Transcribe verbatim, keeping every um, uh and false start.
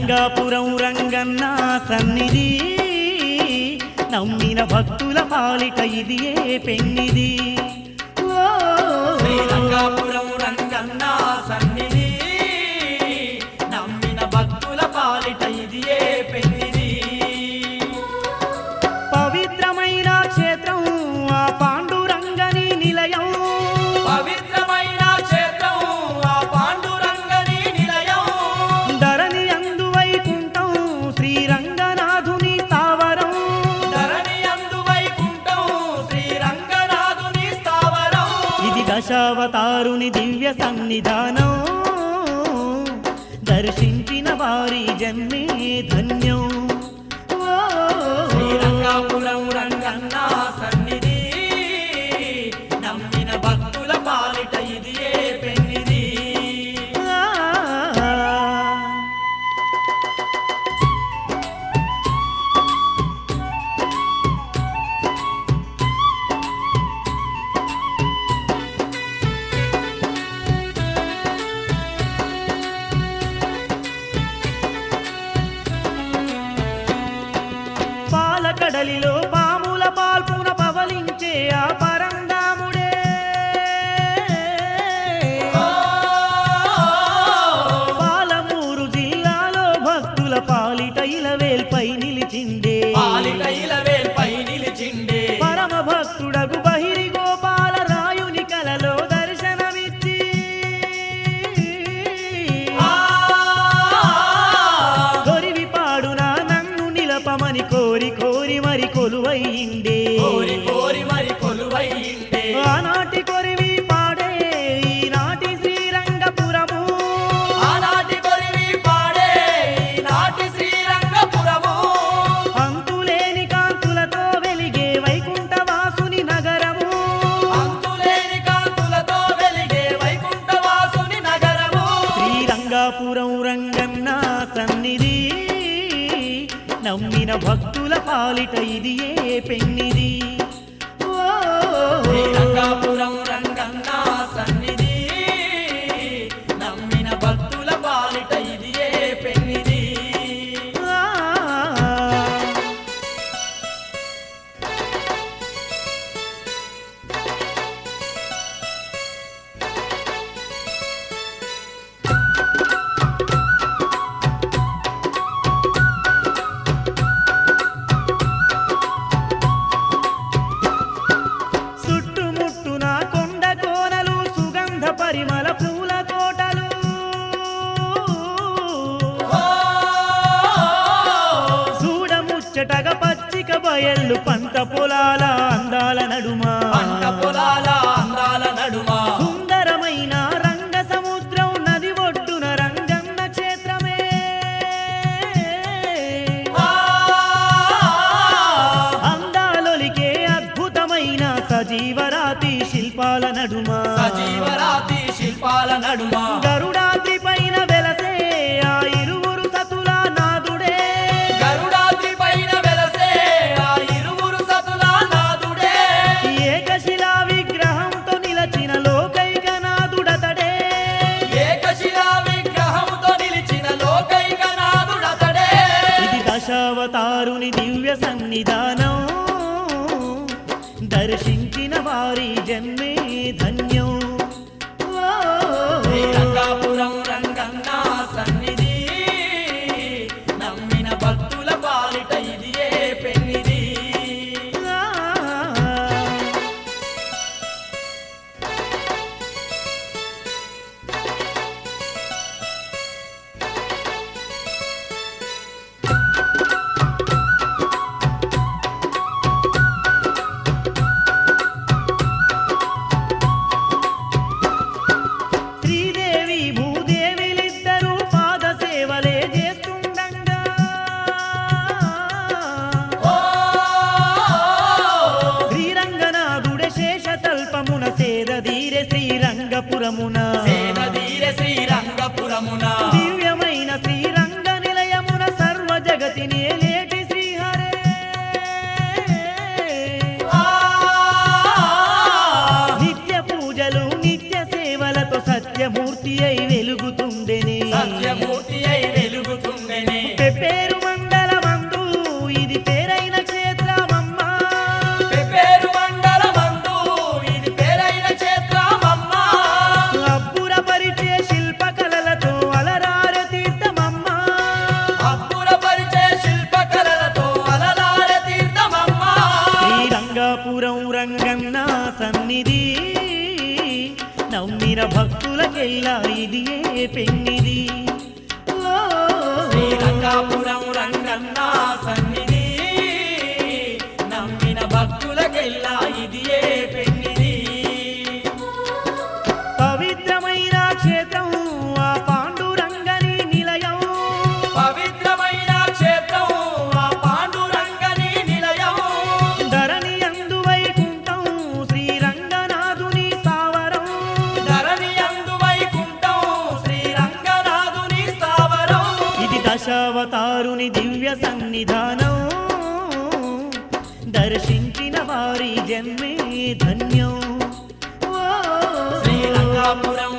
శ్రీరంగాపురం రంగన్న సన్నిధి నమ్మిన భక్తుల పాలిట ఇది ఏ పెన్నిది శ్రీరంగాపురం రంగన్న సన్నిధి నమ్మిన భక్తుల పాలిట ఇది ఏ పెన్నిది పవిత్రమైన క్షేత్రం ఆ పాండురంగని నిలయం పవిత్రమైన క్షేత్రం ఆ పాండురంగని నిలయం ధరణి అందు వైకుంఠం శ్రీరంగనాథుని స్థావరం ధరణి అందు వైకుంఠం శ్రీరంగనాథుని స్థావరం ఇది దశావతారుని దివ్య సన్నిధానం దర్శించిన వారి జన్మే ధన్యం శ్రీరంగాపురం రంగన్న సన్నిధి నమ్మిన భక్తుల పాలిట ఇది ఏ పెన్నిది పాలకడలిలో పాముల పాల్పున పవలించే ఆ పరంధాముడే పాలమూరు జిల్లాలో భక్తుల పాలిట ఇలవేల్పై నిలిచిండే పాలిట ఇలవేల్పై నిలిచిండే పరమ భక్తుడగు బహిరి గోపాల రాయుని కలలో దర్శనమిచ్చి దొరివి పాడున నన్ను నిలపమని కోరి కోరి మరి కొలువైండే కోరి కోరి మరి కొలువైండే ఆనాటి కొరివి పాడే ఈనాటి శ్రీరంగపురము ఆనాటి కొరివి పాడే నాటి శ్రీరంగపురము అంతులేని కాంతులతో వెలిగే వైకుంఠవాసుని నగరము అంతులేని కాంతులతో వెలిగే వైకుంఠవాసుని నగరము శ్రీరంగాపురం రంగన్న సన్నిధి నమ్మిన భక్తుల పాలిట ఇది ఏ పెన్నిది శ్రీరంగాపురం రంగన్న సన్నిధి నమ్మిన భక్తుల పాలిట ఇది ఏ పెన్నిది చుట్టుముట్టున కొండ కోనలు సుగంధ పరిమళ పూల తోటలు చూడముచ్చటగా పచ్చిక బయళ్ళు పంట పొలాల అందాల నడుమ పంట పొలాల అందాల నడుమ సుందరమైన రంగ సముద్రం నది ఒడ్డున రంగన్న క్షేత్రమే అందాలొలికే అద్భుతమైన సజీవరాతి శిల్పాల నడుమ సజీవరాతి శిల్పాల నడుమ గరుడాద్రి పైన వెలసే ఆ ఇరువురు సతుల నాదుడే గరుడాద్రి పైన వెలసే ఆ ఇరువురు సతుల నాదుడే ఏకశిలా విగ్రహంతో నిలచిన లోకైక నాదుడతడే ఏకశిలా విగ్రహంతో నిలిచిన లోకైక నాదుడతడే ఇది దశావతారుని దివ్య సన్నిధానం దర్శించిన వారి జన్మే ధన్యం శ్రీరంగాపురం రంగన్న సన్నిధి నమ్మిన భక్తుల పాలిట ఇది ఏ పెన్నిది శ్రీదేవి భూదేవిలిద్దరూ పాద సేవలే చేస్తుండగా శ్రీరంగనాథుడే శేషతల్పమున సేదదీరె శ్రీరంగపురమున సేనదీర శ్రీరంగపురమున దివ్యమైన శ్రీరంగ నిలయమున సర్వ జగతిని లేటి శ్రీహరే నిత్య పూజలు నిత్య సేవలతో సత్యమూర్తి అయి వెలుగుతుండెనే సత్యమూర్తి అయి వెలుగుతుండెనే పెప్పేరు మండలమందు ఇది పేరైన క్షేత్రమమ్మ పెప్పేరు మండలమందు ఇది పేరైన క్షేత్రమమ్మ అబ్బుర పరిచే శిల్పకళలతో అలరార తీర్థమమ్మ అబ్బుర పరిచే శిల్పకళలతో అలరార తీర్థమమ్మ శ్రీరంగపురం రంగన్న సన్నిధి నమ్మిన భక్తులకెల్లా ఇది ఏ పెన్నిది శ్రీరంగపురం రంగన్న సన్నిధి నమ్మిన భక్తులకెల్లా ఇది ఏ పెన్నిది పవిత్రమైన క్షేత్రం ఆ పాండురంగని నిలయం పవిత్రమైన క్షేత్రం ఆ పాండురంగని నిలయం ధరణి అందు వైకుంఠం శ్రీరంగనాథుని స్థావరం ధరణి అందు వైకుంఠం శ్రీరంగనాథుని స్థావరం ఇది దశావతారుని దివ్య సన్నిధానం దర్శించిన వారి జన్మే ధన్యం శ్రీరంగపురం